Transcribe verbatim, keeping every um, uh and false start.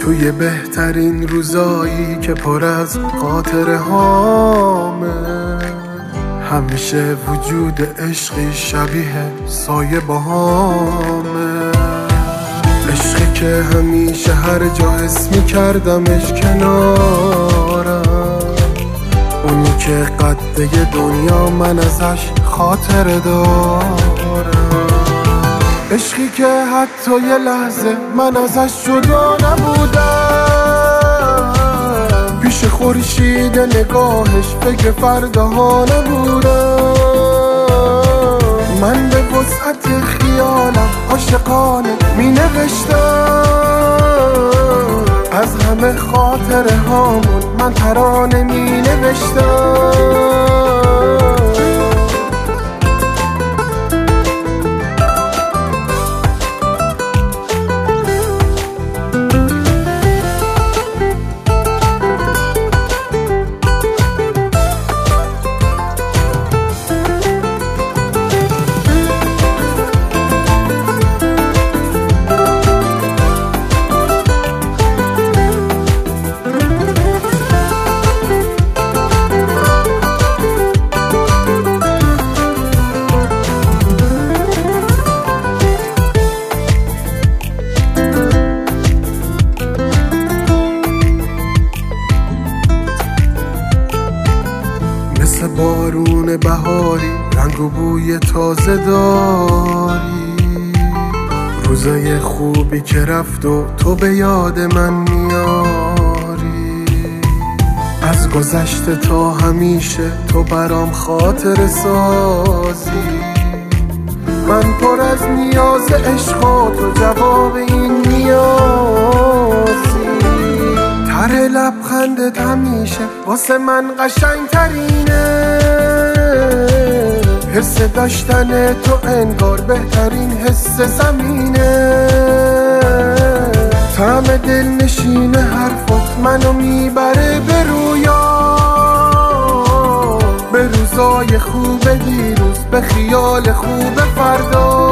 توی بهترین روزایی که پر از خاطره هامه، همیشه وجود عشقی شبیه سایه باهامه. عشقی که همیشه هر جا حس می‌کردمش کنارم، اونی که قده دنیا من ازش خاطره دارم. عشقی که حتی یه لحظه من ازش جدا نبودم، پیش خورشید نگاهش فکر فرداها نبودم. من به وسعت خیالم عاشقانه می نوشتم، از همه خاطره هامون من ترانه می نوشتم. مثل بارون بهاری رنگ و بوی تازه داری، روزای خوبی که رفت و تو به یاد من میاری. از گذشته تا همیشه تو برام خاطر سازی، من پر از نیاز عشق و تو جواب این نیازی. هر لبخندت همیشه واسه من قشنگ ترینه، حس داشتن تو انگار بهترین حس زمینه. طعم دل نشین حرفات منو میبره به رویا، به روزای خوب دیروز، به خیال خوب فردا.